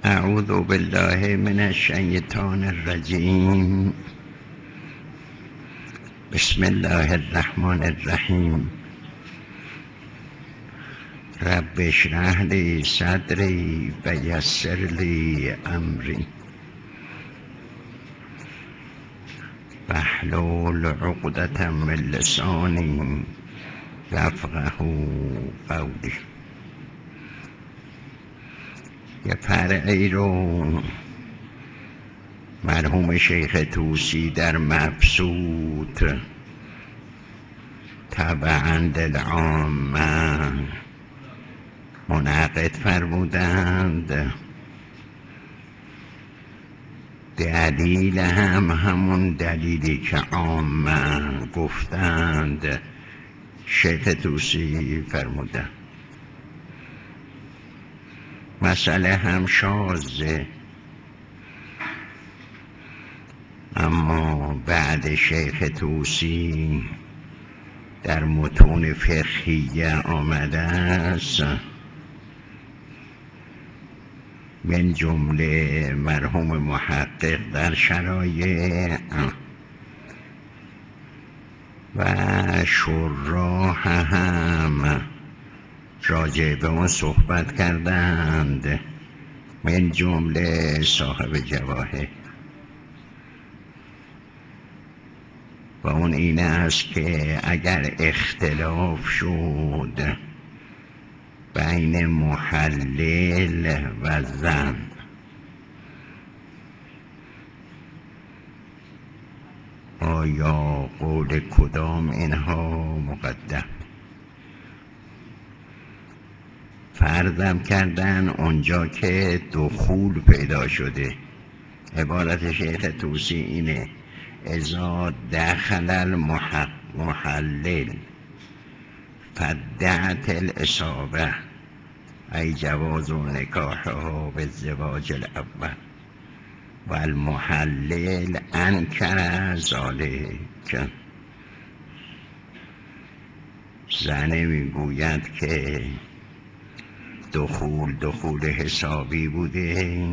اعوذ بالله من الشیطان الرجیم. بسم الله الرحمن الرحیم. رب اشرح لی صدری و یسر لی امری واحلل عقدة من لسانی یفقهوا قولی. یه فرعی رو مرحوم شیخ طوسی در مبسوط طبعا للعامه منعقد فرمودند. دلیل همون دلیلی که عامه گفتند شیخ طوسی فرمودند. مسئله هم شاذه، اما بعد شیخ طوسی در متون فقهیه آمده است، من جمله مرحوم محقق در شرایع و شراح هم راجع به اون صحبت کردند، من جمله صاحب جواهر. و اون این است که اگر اختلاف شد بین محلل و زن، آیا قول کدام اینها مقدم؟ فرضم کردن اونجا که دخول پیدا شده. عبارت شیخ طوسی اینه: اذا دخل المحلل فدعت الاصابه ای جواز نکاحها بالزواج الاول و المحلل انکر ذلک. زنه میگوید که دخول حسابی بوده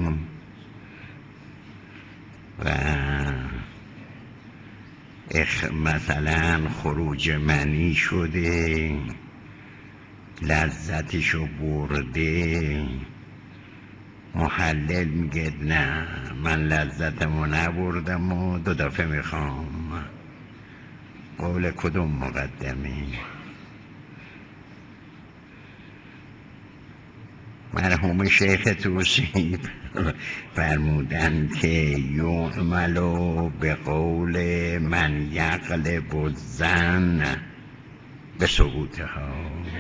و مثلا خروج منی شده، لذتشو برده. محلل میگه نه، من لذتمو نبردم و 2 دفعه میخوام. قول کدوم مقدمه؟ مرحوم شیخ طوسی فرمودن که یعمل به قول من یغلب الظن به ثبوتها.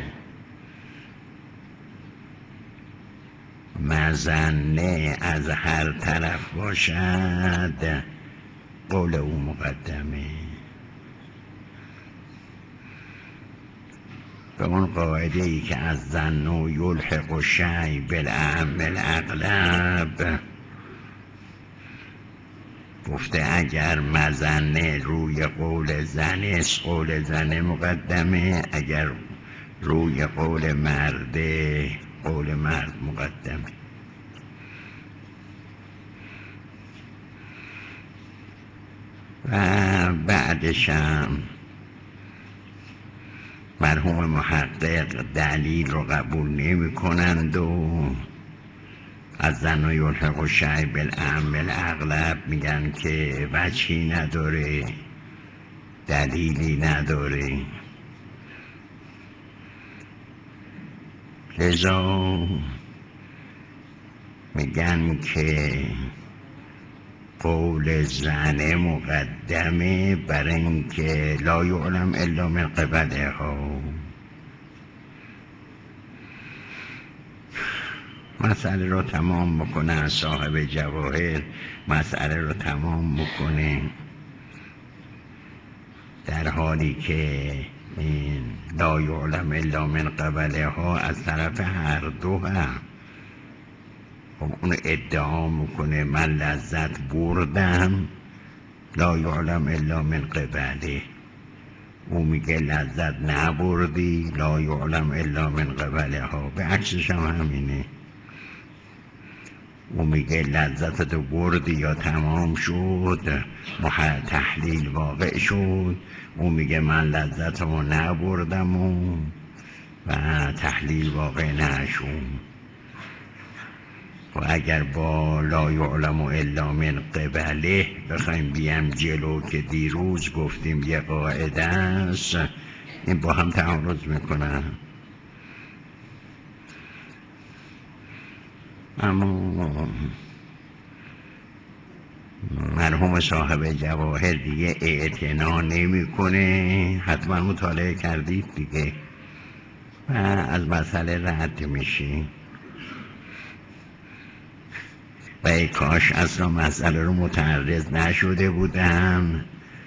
مظنه از هر طرف باشد قول او مقدمه. به اون قاعده ای که از ظن یلحق الشیء بالاعم الاغلب گفته اگر مظنه روی قول زن است قول زن مقدمه، اگر روی قول مرده قول مرد مقدمه. و بعدشم مرحوم محقق دلیل رو قبول نمی کنند و از ظن یلحق الشیء بالاعم الاغلب میگن که وجهی نداره، دلیلی نداره. لذا میگن که قول زنه مقدمه برای اینکه لا یعلم الا من قبلها. مسئله رو تمام میکنه صاحب جواهر، مسئله رو تمام میکنه در حالی که این لا یعلم الا من قبلها از طرف هر دو هم. خب اون ادعا میکنه من لذت بردم، لا یعلم الا من قبله. او میگه لذت نبردی، لا یعلم الا من قبلها. به عکسش هم همینه. او میگه لذتتو بردی یا تمام شد، تحلیل واقع شد. او میگه من لذتمو نبردم و تحلیل واقع نشد. و اگر با لا یعلم الا من قبله بخوایم بیم جلو که دیروز گفتیم یه قاعده است، این با هم تعارض میکنن. اما مرحوم صاحب جواهر دیگه اعتنا نمیکنه، حتما مطالعه کردید دیگه، و از مسئله رد میشی. و ای کاش اصلا مسئله رو متعرض نشده بودم،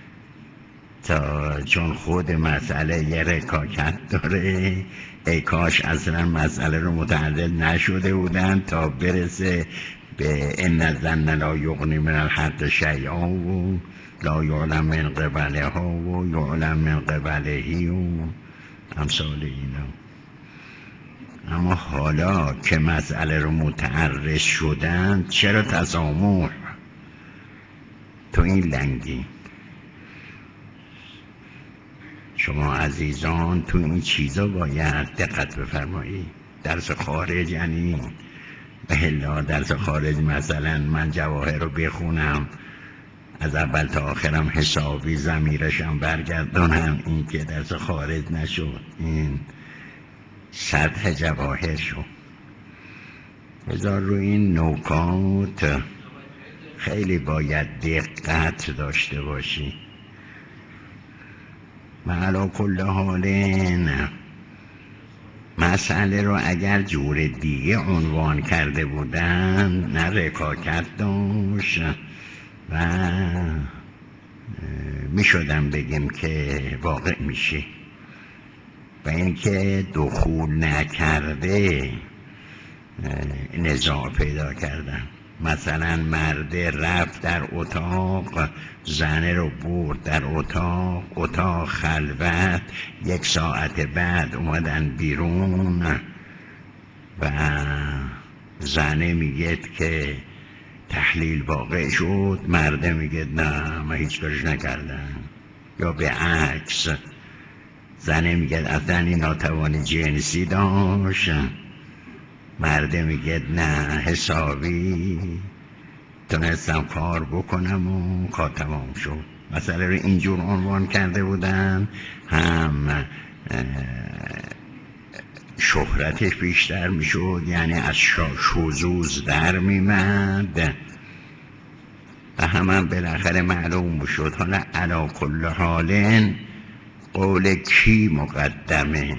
چون خود مسئله یه رکاکت داره. ای کاش اصلا مسئله رو متعرض نشده بودم تا برسه به ان الظن لا یغنی من الحق شیئا و لا یعلم من قبله ها و یعلم من قبلهی و امثال اینا. اما حالا که مسئله رو متعرض شدن، چرا تسامح تو این لنگی؟ شما عزیزان تو این چیزا باید دقت بفرمایید. درس خارج یعنی بهلا درس خارج، مثلا من جواهر رو بخونم از اول تا آخرم حسابی ضمیرشم برگردانم، این که درس خارج نشد، این سطح جواهر شد. بذار رو این نکات خیلی باید دقت داشته باشی. علی کل حال مسئله رو اگر جور دیگه عنوان کرده بودن نه رکاکت داشت و می شدم بگیم که واقع میشه. و اینکه دخول نکرده نزاع پیدا کردن. مثلا مرد رفت در اتاق، زنه رو برد در اتاق خلوت، 1 ساعت بعد اومدن بیرون و زنه میگه که تحلیل واقع شد، مرده میگه نه من هیچ کارش نکردم. یا به عکس، زنه میگه اصلا این ناتوانی جنسی داشت، مرده میگه نه حسابی تونستم کار بکنم و کار تمام شد. مسئله رو اینجور عنوان کرده بودن، هم شهرتش بیشتر میشد، یعنی از شذوذ در میمد و هم بالاخره معلوم میشد. حالا علی کل حال قول کی مقدمه؟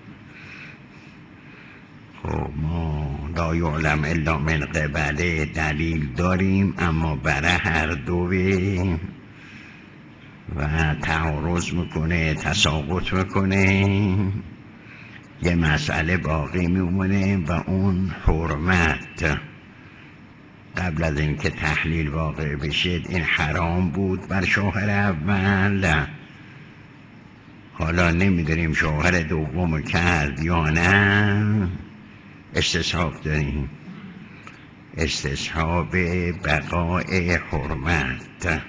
خب ما لا یعلم الا من قبله دلیل داریم، اما برای هر دوی و تعارض میکنه، تساقط میکنه، یه مسئله باقی میمونه و اون حرمت. قبل از اینکه تحلیل واقع بشه این حرام بود بر شوهر اول، حالا نمیدونیم شوهر دوم کرد یا نه. استصحاب داریم، استصحاب بقای حرمت.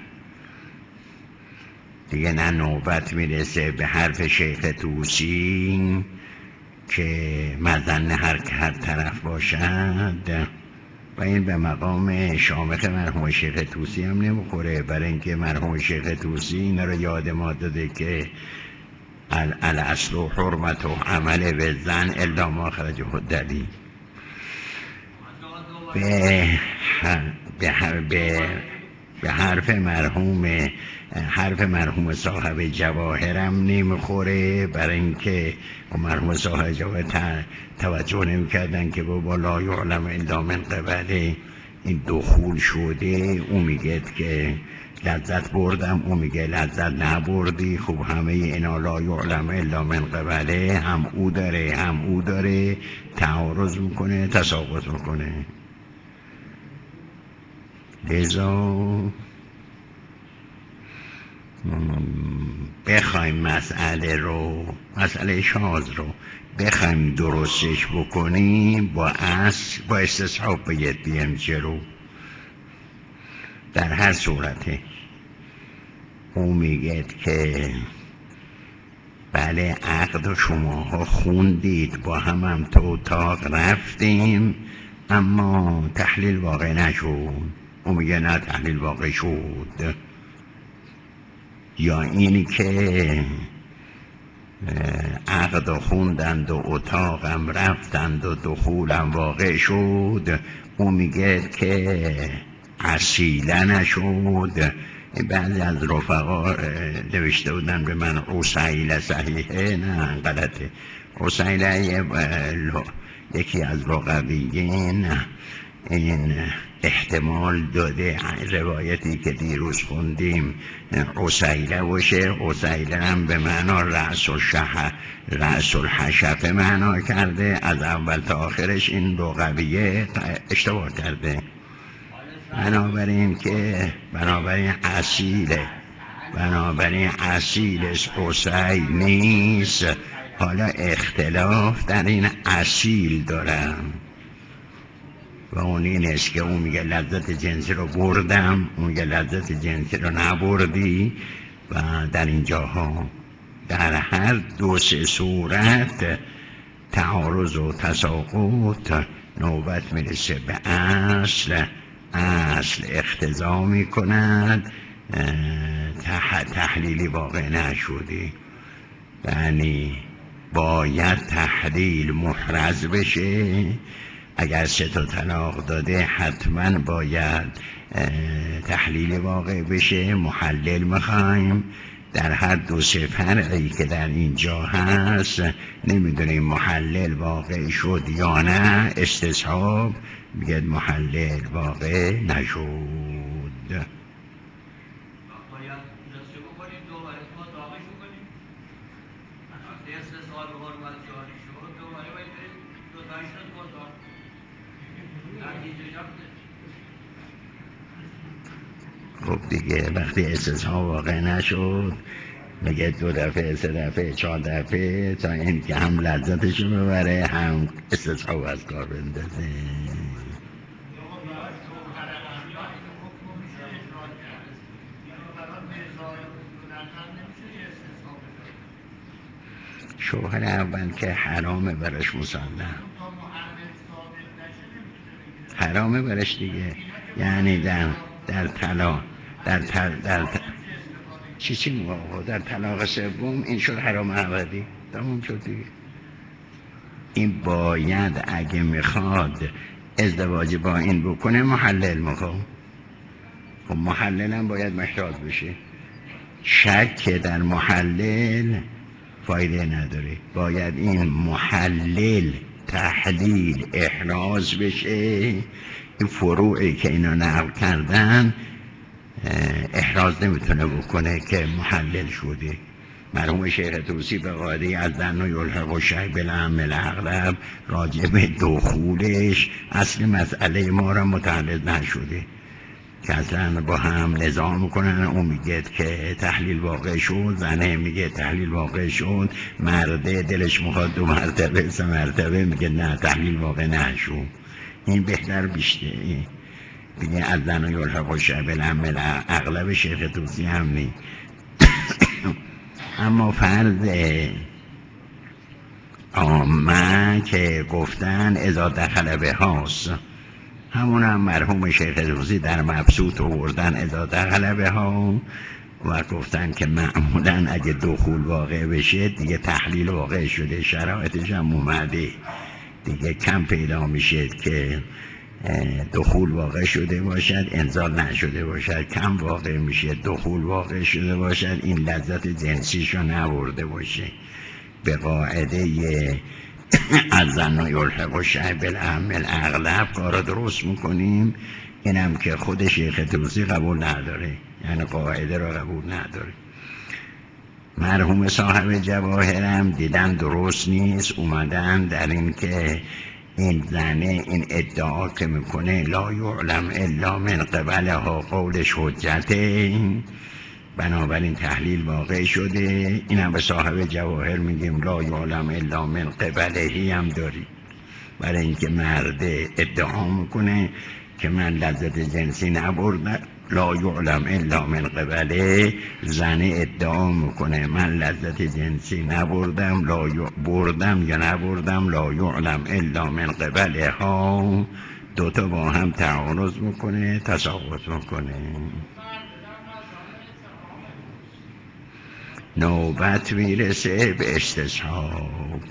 دیگه نه نوبت میرسه به حرف شیخ طوسی که مظن هر طرف باشد، و این به مقام شامخ مرحوم شیخ طوسی هم نمیخوره، برای اینکه مرحوم شیخ طوسی اینا رو یاد ما داده که الاصل و حرمت و عمل به زن الا ما خرجه الدلیل. به حرف مرحوم صاحب جواهرم نمیخوره، برای اینکه مرحوم صاحب جواهر توجه نمیکردن که با لا یعلم الا من قبله این دخول شده. او میگه که لذت بردم، او میگه لذت نبردی. خب همه اینا لا یعلم الا من قبله، هم او داره تعارض میکنه، تساقط میکنه. لذا بخوایم مسئله شاذ رو بخوایم درستش بکنیم با استصحاب باید بیم جلو. در هر صورته او میگه که بله عقد و شماها خوندید، با هم تو اتاق رفتیم اما تحلیل واقع نشد. او میگه نه تحلیل واقع شد. یا اینی که عقد و خوندند و اتاقم رفتند و دخولم واقع شد. او میگه که اصیله نشد. بعضی از رفقا نوشته بودن به من عسیله صحیحه، نه غلطه. عسیله یکی از لغویین این احتمال داده روایتی که دیروز خوندیم عسیله باشه. عسیله هم به معنا رأس الحشفه معنا کرده، از اول تا آخرش این لغویه اشتباه کرده. بنابراین اصیلش عسیل نیست. حالا اختلاف در این اصیل دارم و اون این است که اون میگه لذت جنسی رو بردم، اون میگه لذت جنسی رو نبردی. و در اینجاها در هر دو سه صورت تعارض و تساقط نوبت میرسه به اصل اقتضا میکند تحلیلی واقع نشدی. یعنی باید تحلیل محرز بشه. اگر 3 طلاق داده حتما باید تحلیل واقع بشه. محلل میخوایم. در هر 2 3 فرقی که در اینجا هست نمیدونیم محلل واقع شد یا نه. استصحاب میگه محلل واقع نشد. باید جلسه بکنیم دوباره مطابقش بکنیم. وقتی استصحاب حرمت جاری شد دوباره باید بریم دوتایش رو مطابق نتیجه جمعه. خب دیگه وقتی استصحاب واقع نشد میگه 2 دفعه 3 دفعه 4 دفعه تا این که هم لذتشو ببره هم استصحاب از کار بندازه. شوهر اول که حرامه برش مسلم، حرامه برش دیگه. یعنی در طلاق چی موقع در طلاق سوم این شد حرام ابدی، تموم شد دیگه. این باید اگه میخواد ازدواج با این بکنه محلل میخواد. خب محلل هم باید محتاط بشه. شک در محلل فایده نداره. باید این محلل تحلیل احراز بشه. این فروعی که اینا نقل کردن احراز نمیتونه بکنه که محلل شده. مرحوم شیخ طوسی به قاعده از ظن یلحق الشیء بالعمل اغلب راجع به دخولش اصل مسئله ما را متعرض نشده که اصلا با هم نظام میکنن. اون میگه که تحلیل واقع شد، زنه میگه تحلیل واقع شد، مرده دلش میخواد 2 مرتبه 3 مرتبه میگه نه تحلیل واقع نشد. این بهتر بیشتر دیگه از زن یلحق الشیء بالعمل اغلب شیخ طوسی هم نی. اما فرض عامه که گفتن اذا دخل به هاست، همون هم مرحوم شیخ طوسی در مبسوط آوردن اذا دخل به ها و گفتن که معمولا اگه دخول واقع بشه دیگه تحلیل واقع شده، شرایطش هم اومده دیگه. کم پیدا میشه که دخول واقع شده باشد انزال نشده باشد، کم واقع میشه دخول واقع شده باشد این لذت جنسیشو نبرده باشه. به قاعده از زن یلحق الشیء بالعمل اغلب کارا درست میکنیم. اینم که خود شیخ طوسی قبول نداره، یعنی قاعده را قبول نداره. مرحوم صاحب جواهرم دیدن درست نیست، اومدن در این که این زنه این ادعا که میکنه لا یعلم الا من قبلها قولش حجته، بنابراین تحلیل واقع شده. اینم به صاحب جواهر میگیم لا یعلم الا من قبلهی هم داری، برای اینکه مرد ادعا میکنه که من لذت جنسی نبردم، لا یعلم الا من قبله. زن ادعا میکنه من لذت جنسی نبردم، بردم یا نبردم، لا یعلم الا من قبله ها. دوتا با هم تعارض میکنه، تساقط میکنه. نوبت میرسه به استصحاب.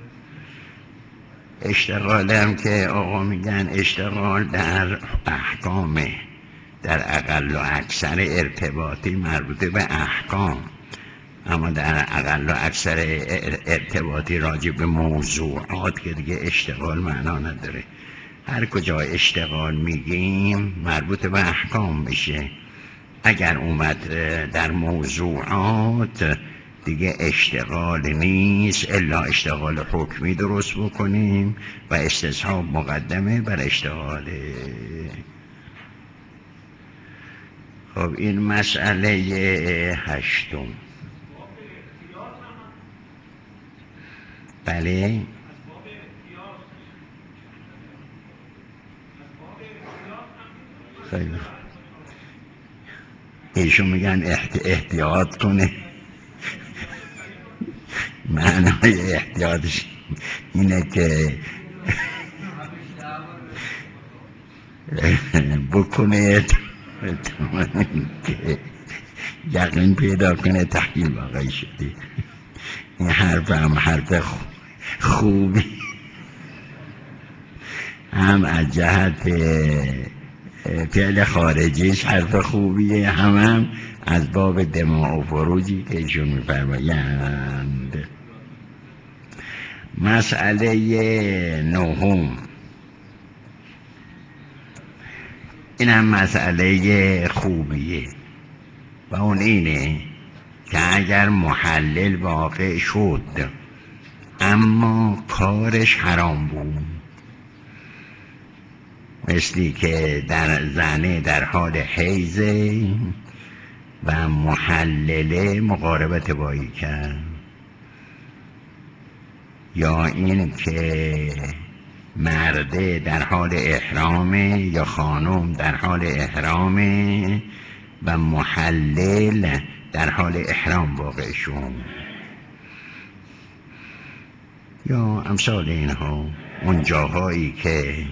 اشتغال هم که آقا میگن اشتغال در احکامه، در اقل و اکثر ارتباطی مربوط به احکام، اما در اقل و اکثر ارتباطی راجع به موضوعات که دیگه اشتغال معنا نداره. هر کجا اشتغال میگیم مربوط به احکام میشه. اگر اومد در موضوعات دیگه اشتغال نیست، الا اشتغال حکمی درست بکنیم و استصحاب مقدمه بر اشتغاله. خب این مسئله 8. بله خیلی ایشون میگن احتیاط کنه. معنای احتیاطش اینه که بکنه که یقین پیدا کنه تحلیل واقعی شده. این حرف هم حرف خوبی، هم از جهت فعل خارجیش حرف خوبیه، هم از باب دماء و فروجی که ایشون میفرمایند. مسئله 9. این هم مسئله خوبیه و اون اینه که اگر محلل واقع شد اما کارش حرام بود، مثلی که در زنه در حال حیضه و محلله مقاربت بایی کرد، یا این که مرده در حال احرامه یا خانم در حال احرامه و محلل در حال احرام واقع شد، یا امثال اینها. اون جاهایی که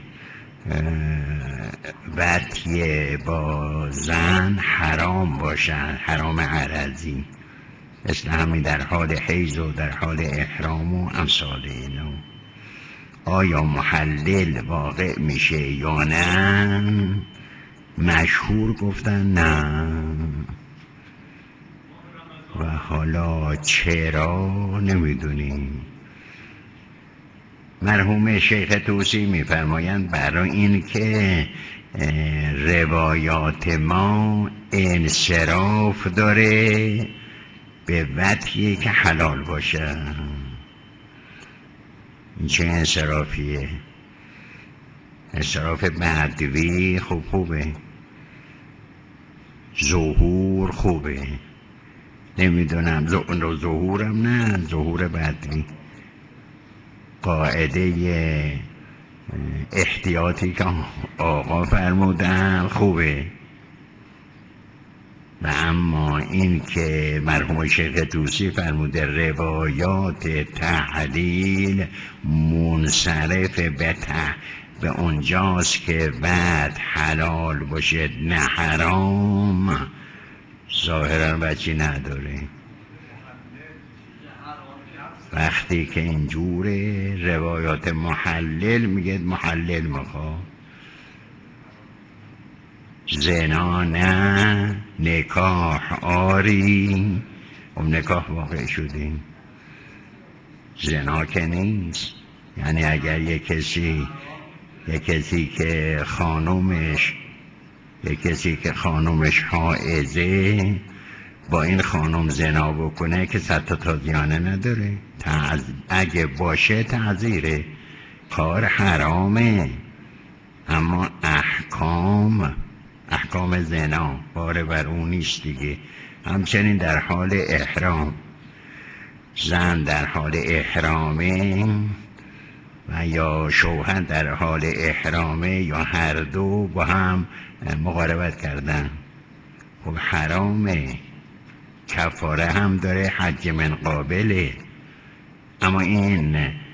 وطی با زن حرام باشن، حرام عرضی، مثل همین در حال حیض و در حال احرام و امثال اینو، آیا محلل واقع میشه یا نه؟ مشهور گفتن نه. و حالا چرا نمیدونیم. مرحوم شیخ طوسی میفرمایند برای این که روایات ما انصراف داره به وطیه که حلال باشه. این چه انصرافیه؟ انصراف بدوی خوبه، ظهور خوبه، نمیدونم ظهورم نه، ظهور بدوی قاعده احتیاطی که آقا فرمودن خوبه. و اما این که مرحوم شیخ طوسی فرموده روایات تحلیل منصرف به اونجاست که بعد حلال باشه نه حرام، ظاهرا بچی نداره. وقتی که اینجوره روایات محلل میگه محلل میخواد، زنا نه، نکاح آری. خب نکاح واقع شدیم، زنا که نیست. یعنی اگر یک کسی که خانومش حائضه با این خانم زنا بکنه که 100 تا تازیانه نداره، اگه باشه تعزیره، کار حرامه. اما احکام زنا باره بر اون نیست دیگه. همچنین در حال احرام، زن در حال احرامه و یا شوهر در حال احرامه یا هر دو با هم مقاربت کردن، خب حرامه، کفاره هم داره، حج من قابله. اما این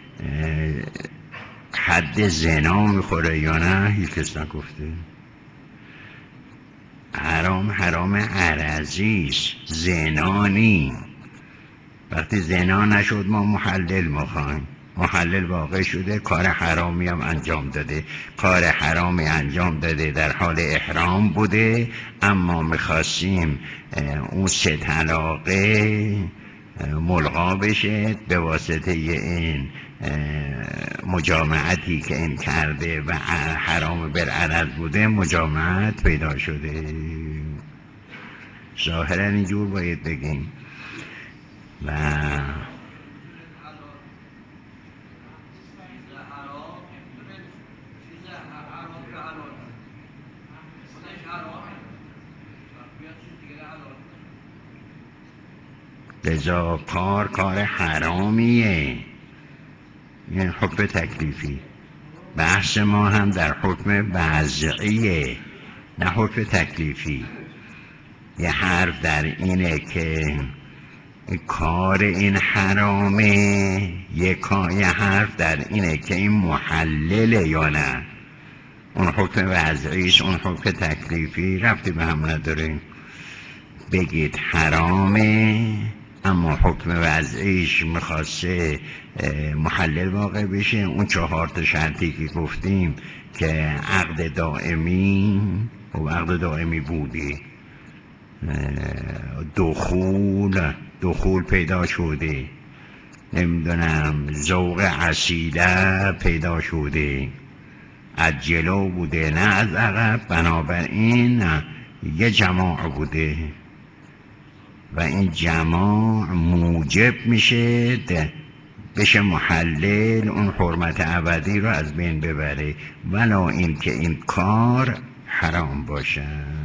حد زنا میخوره یا نه هیچ کس نگفته. حرام عرضیست، زنا نی. وقتی زنا نشد ما محلل میخوایم، محلل واقع شده، کار حرامی هم انجام داده، کار حرامی انجام داده، در حال احرام بوده، اما میخواستیم اون 3 طلاقه ملغا بشه به واسطه این مجامعتی که این کرده و حرام بالعرض بوده، مجامعت پیدا شده. ظاهرا اینجور باید بگیم. و لذا کار حرامیه، این حکم تکلیفی. بحث ما هم در حکم وضعیه نه حکم تکلیفی. یه حرف در اینه که کار این حرامه، یه حرف در اینه که این محلله یا نه. اون حکم وضعیش، اون حکم تکلیفی ربطی به هم نداره. بگید حرامه اما حکم وضعیش میخواسته محلل واقع بشه. اون 4 شرطی که گفتیم که عقد دائمی و عقد دائمی بودی، دخول پیدا شده، نمیدونم ذوق عسیله پیدا شده، از جلو بوده نه از عقب، بنابراین یه جماع بوده و این جماع موجب میشه بشه محلل، اون حرمت ابدی رو از بین ببره، ولا این که این کار حرام باشه.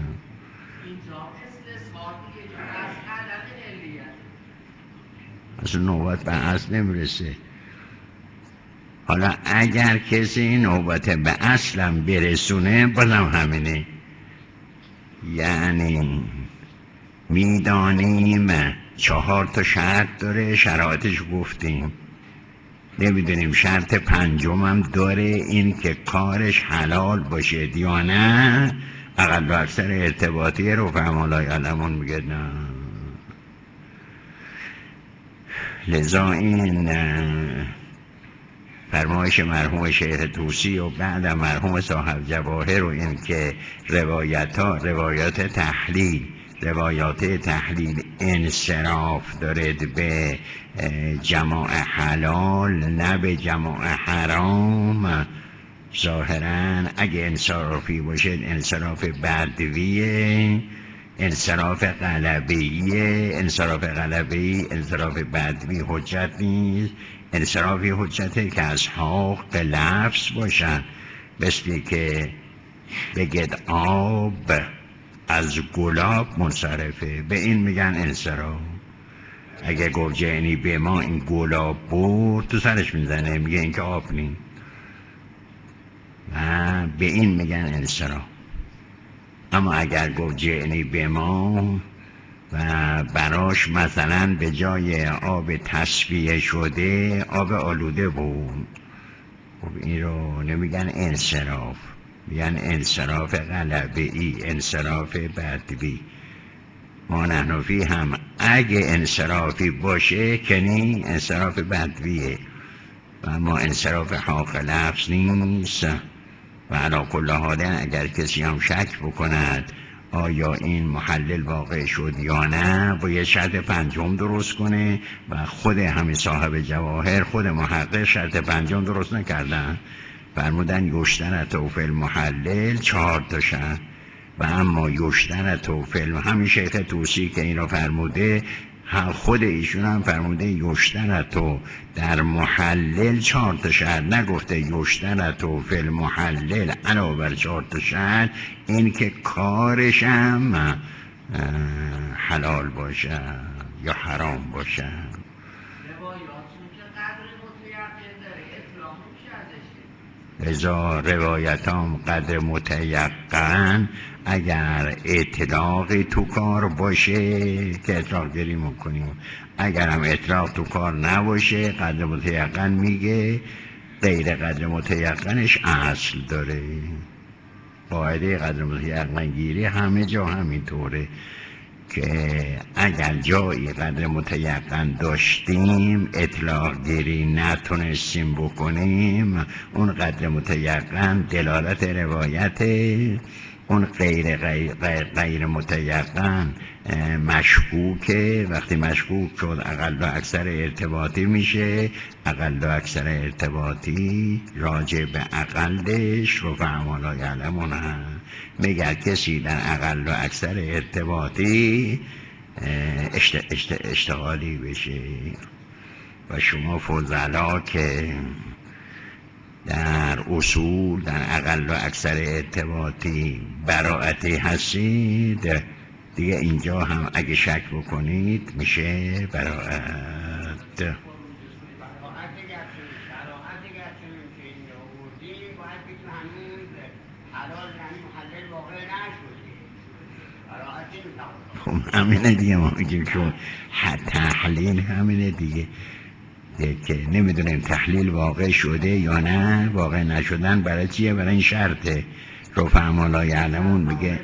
اصلا نوبت به اصل نمیرسه. حالا اگر کسی نوبت به اصلم برسونه بازم همینه. یعنی میدانیم 4 شرط داره، شرایطش گفتیم، نمیدونیم شرط 5 هم داره، این که کارش حلال باشه یا نه. اقل و اکثر ارتباطی رو فهمالای علمون میگه نه. لذا این فرمایش مرحوم شیخ طوسی و بعد مرحوم صاحب جواهر و این که روایات تحلیل انصراف دارد به جماع حلال نه به جماع حرام. ظاهرا اگه انصرافی باشه انصراف بدویه، انصراف غلبه‌ایه. انصراف بدوی حجت نیست. انصرافی حجته که از حق لفظ باشن، مثلی که بگید آب از گلاب منصرفه، به این میگن انصراف. اگه گفت جعنی به ما این گلاب برد، تو سرش میزنه، میگه این که آب نیم، و به این میگن انصراف. اما اگر گفت جعنی به ما و براش مثلا به جای آب تصفیه شده آب آلوده بود، خب این رو نمیگن انصراف، میگن انصراف غلبه‌ای، انصراف بدوی. ما نحنفی هم اگه انصرافی باشه کنی انصراف بدویه، و اما انصراف حق لفظ نیست. و علا کل حال اگر کسی هم شک بکند آیا این محلل واقع شد یا نه، باید شرط 5 درست کنه و خود همین صاحب جواهر، خود محقق شرط 5 درست نکردن. فرمودن یشترط فی المحلل 4 شرط، و اما یشترط فی همین شیخ طوسی که این رو فرموده، خود ایشون هم فرموده یشترط در محلل 4 شرط، نگفته یشترط فی المحلل علاوه بر 4 شرط، این که کارش هم حلال باشد یا حرام باشد. روایاتون که قدر متیقن داره، اطلاق میشه ازش. لذا روایتام قدر متیقن اگر اطلاقی تو کار باشه که اطلاق گیری میکنیم، اگر هم اطلاق تو کار نباشه قدر متیقن میگه غیر قدر متیقنش اصل داره. قاعده قدر متیقن گیری همه جا همینطوره که اگر جایی قدر متیقن داشتیم اطلاق گیری نتونستیم بکنیم، اون قدر متیقن دلالت روایت، اون غیر متیقن مشکوکه. وقتی مشکوک شد اقل و اکثر ارتباطی میشه، اقل و اکثر ارتباطی راجع به اقلش رو فهم لا یعلمون هم میگه کسی در اقل و اکثر ارتباطی اشتغالی بشه. و شما فضلا که در اصول در اقل و اکثر ارتباطی براعتی هستید، دیگه اینجا هم اگه شک بکنید میشه براعت. براعت گرچنون که اینجا آوردیم باید بگیم هنوز حلال یعنی محلل واقع نشده، براعتی میتوان. خب همینه دیگه، ما میگیم چون تحلیل همینه دیگه که نمیدونیم تحلیل واقع شده یا نه. واقع نشدن برای چیه؟ برای این شرطه. رفع لا یعلمون میگه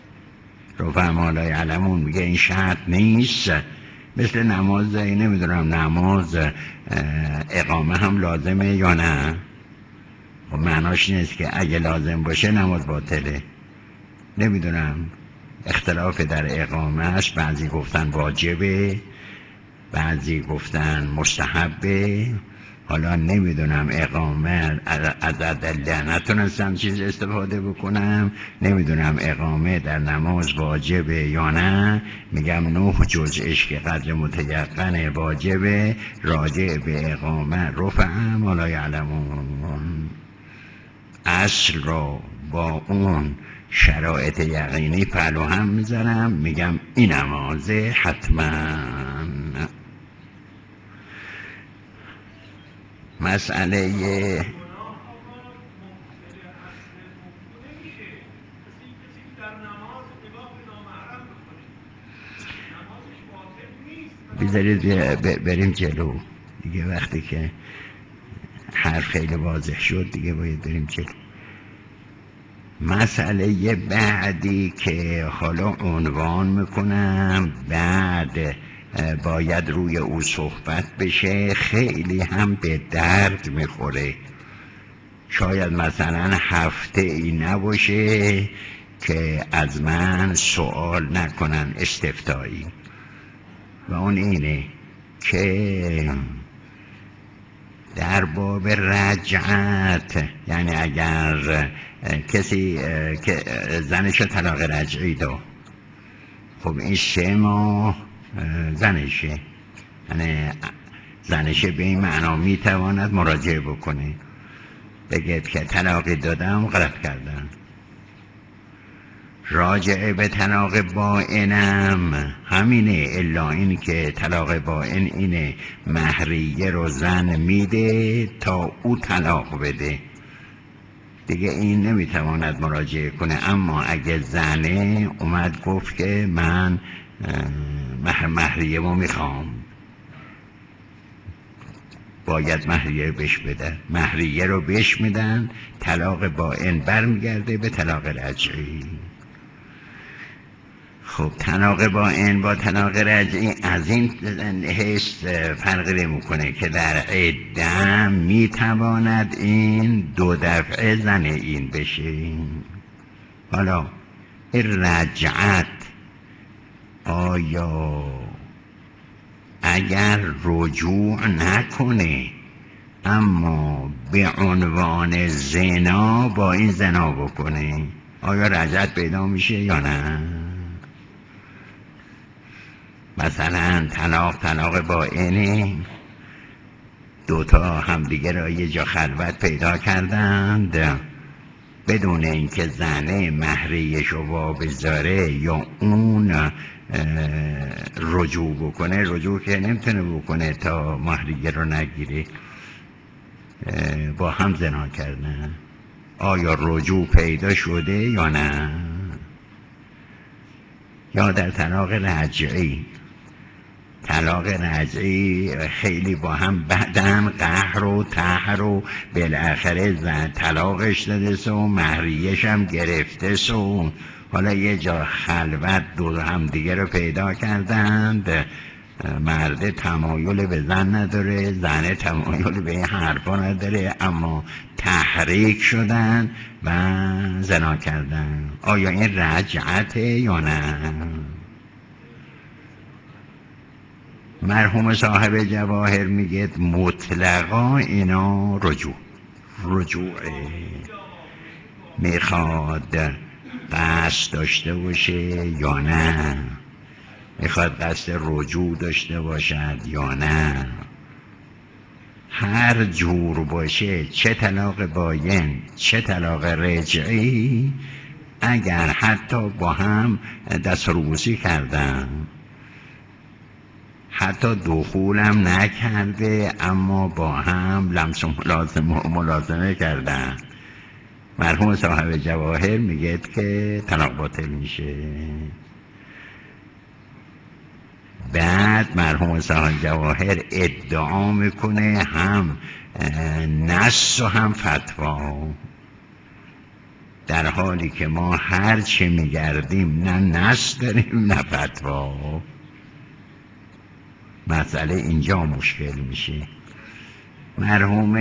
این شرط نیست. مثل نماز، نمیدونم نماز اقامه هم لازمه یا نه. خب معناش نیست که اگه لازم باشه نماز باطله. نمیدونم، اختلاف در اقامه است. بعضی گفتن واجبه، بعضی گفتن مستحبه. حالا نمیدونم اقامه از ادله نتونستم چیز استفاده بکنم، نمیدونم اقامه در نماز واجبه یا نه. میگم 9 جزءش که قدر متیقن واجبه، راجع به اقامه رفع ولا یعلمون اصل رو با اون شرایط یقینی پلو هم میذارم، میگم این نمازه حتما. مسئله بذارید بریم جلو دیگه. وقتی که حرف خیلی واضح شد دیگه باید بریم جلو. مسئله بعدی که حالا عنوان میکنم، بعد باید روی او صحبت بشه، خیلی هم به درد میخوره. شاید مثلا هفته ای نباشه که از من سوال نکنن استفتایی، و اون اینه که در باب رجعت، یعنی اگر کسی که زنش طلاق رجعی داد، خب این 3 ماه زنشه، یعنی زنشه به این معنا میتواند مراجعه بکنه، بگید که طلاقی دادم غلط کردم. راجعه به طلاق بائنم همینه، الا این که طلاق بائن اینه مهریه رو زن میده تا او طلاق بده، دیگه این نمیتواند مراجعه کنه. اما اگه زنه اومد گفت که من مهریه رو میخوام، باید مهریه بهش بدن، مهریه رو بهش میدن، طلاق بائن برمیگرده به طلاق رجعی. خب طلاق بائن با طلاق رجعی از این حیث فرقی نمیکنه که در عده میتواند این 2 دفعه زن این بشه. حالا این رجعت آیا اگر رجوع نکنه اما به عنوان زنا با این زنا بکنه، آیا رجعت پیدا میشه یا نه؟ مثلا طلاق بائنه، 2 تا همدیگه را یه جا خلوت پیدا کردند، بدون اینکه زنه مهریه‌ش رو واگذاره یا اون رجوع بکنه. رجوع که نمیتونه بکنه تا مهریه رو نگیره، با هم زنا کردن. آیا رجوع پیدا شده یا نه؟ یا در طلاق رجعی، طلاق رجعی خیلی با هم بعدن قهر و تهر و بالاخره طلاقش داده و مهریه‌ش هم گرفته و حالا یه جا خلوت دو هم دیگه رو پیدا کردند. مرد تمایل به زن نداره، زن تمایل به این حرفا نداره، اما تحریک شدن و زنا کردن. آیا این رجعته یا نه؟ مرحوم صاحب جواهر میگه مطلقا اینا رجوعه. میخواد قصد داشته باشه یا نه، میخواد قصد رجوع داشته باشد یا نه. هر جور باشه، چه طلاق باین چه طلاق رجعی، اگر حتی با هم دست روبوسی کردن، حتی دخولم نکرده اما با هم لمس و ملازمه کردن، مرحوم صاحب جواهر میگه که طلاق باطل میشه. بعد مرحوم صاحب جواهر ادعا میکنه هم نص و هم فتوا، در حالی که ما هر چه میگردیم نه نص داریم نه فتوا. مسئله اینجا مشکل میشه. مرحوم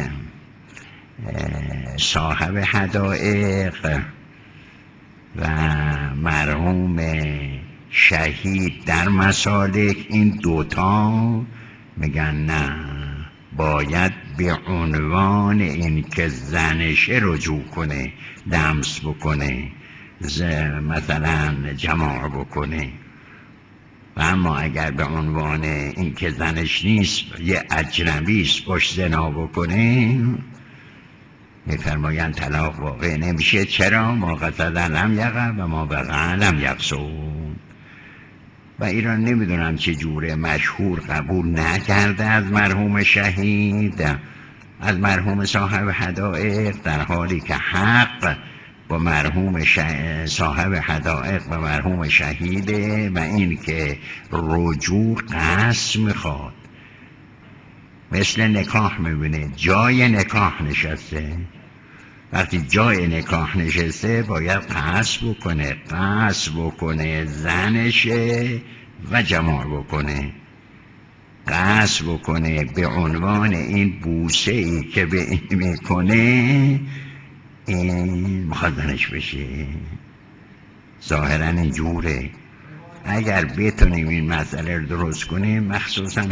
صاحب حدائق و مرحوم شهید در مسالک، این دوتا میگن نه، باید به عنوان این که زنشه رجوع کنه، لمس بکنه، مثلا جماع بکنه. و اما اگر به عنوان این که زنش نیست، یه اجنبیست، باش زنا بکنه، میفرمایند طلاق واقع نمیشه. چرا؟ ما قصد لم یقع و ما وقع لم یقصد. و ایران نمیدونم چه جوره مشهور قبول نکرده از مرحوم شهید، از مرحوم صاحب حدائق، در حالی که حق با مرحوم صاحب حدائق و مرحوم شهیده. و این که رجوع قصد میخواد، مثل نکاح میبینه، جای نکاح نشسته. وقتی جای نکاح نشسته باید قصد بکنه زنشه و جماع بکنه، قصد بکنه به عنوان این بوسه ای که به این میکنه این میخواد زنش بشه. ظاهرا اینجوره. اگر بتونیم این مسئله رو درست کنیم، مخصوصا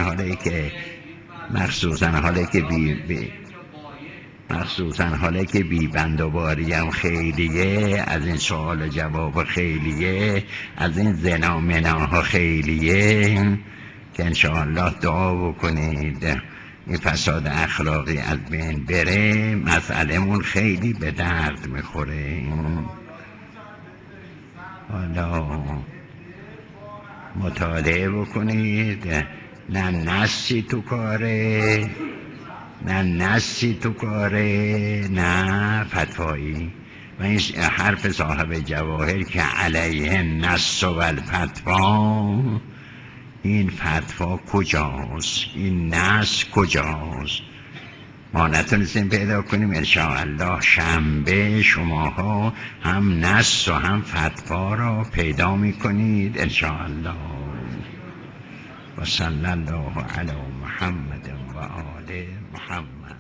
حالا که بی بندوباری هم خیلیه، از این سوال جواب خیلیه، از این زنا مناها خیلیه، که انشاءالله دعا بکنید این فساد اخلاقی از بین بره، مسئلهمون خیلی به درد میخوره. حالا مطالعه بکنید، نه نصی تو کاره نه فتوایی. و این حرف صاحب جواهر که علیه النص و الفتوا، این فتوا کجاست؟ این نص کجاست؟ ما نتونستیم پیدا کنیم. انشاءالله شنبه شماها هم نص و هم فتوا را پیدا میکنید انشاءالله. و صلی الله علی محمد و آل محمد.